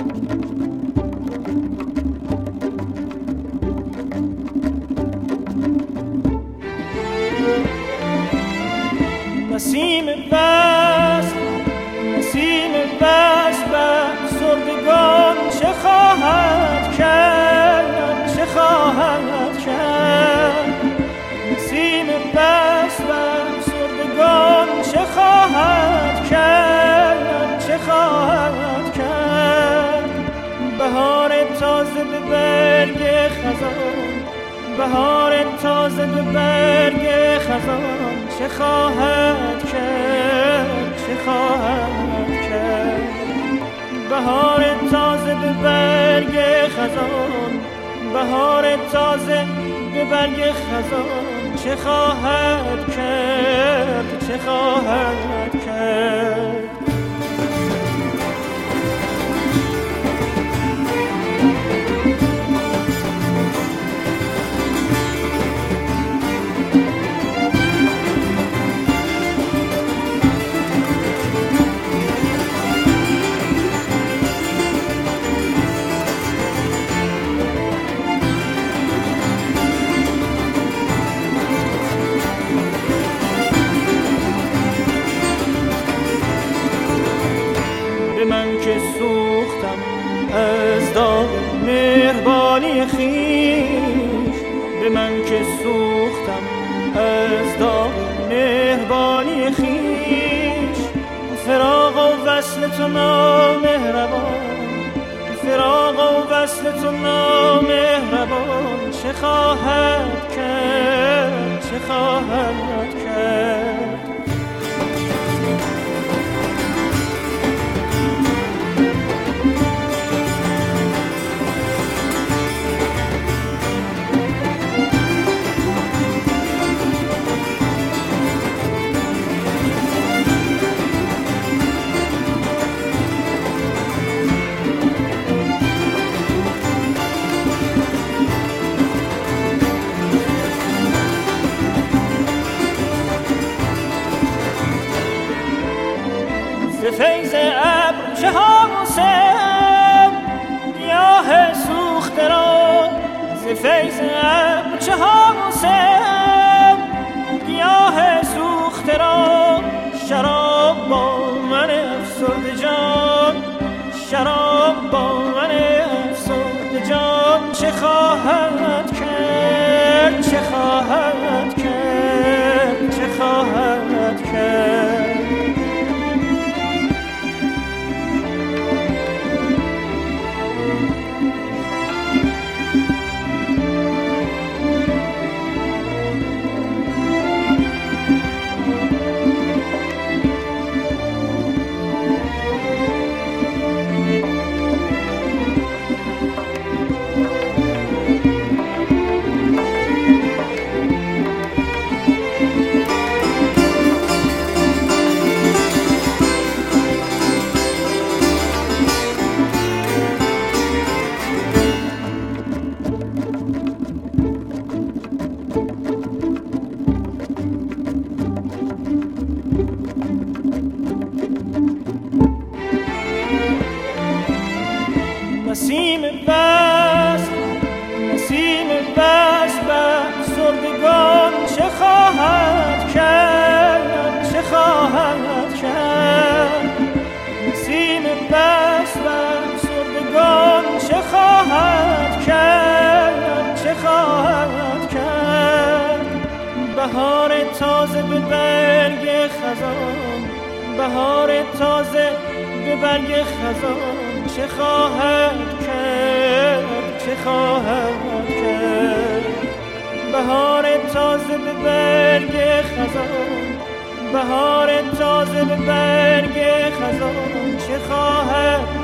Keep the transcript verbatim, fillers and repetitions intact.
نسیم وصل نسیم وصل بر افسردگان چه خواهد کرد چه خواهد کرد نسیم وصل بر افسردگان چه خواهد کرد چه خواهد کرد بهار تازه به برگ خزان بهار تازه به برگ خزان چه خواهد کرد چه خواهد کرد بهار تازه به برگ خزان بهار تازه به برگ خزان چه خواهد کرد چه خواهد کرد از داغ مهربانی خویش به من که سوختم از داغ مهربانی خویش فراق و وصل تو نامهربان فراق و وصل تو نامهربان چه خواهد کرد چه خواهد کرد فیض ابر چه حاصل گیاه سوخته را ز فیض ابر چه حاصل گیاه سوخته را شراب با من افسرده جان شراب با من افسرده جان چه خواهد کرد چه خواهد کرد چه خواهد کرد نسیم وصل نسیم وصل بر افسردگان چه خواهد کرد چه خواهد کرد نسیم وصل بر افسردگان چه خواهد کرد چه خواهد کرد بهار تازه به برگ خزان بهار تازه به برگ خزان چه خواهد کرد چه خواهد کرد بهار تازه به برگ خزان بهار تازه به برگ خزان چه خواهد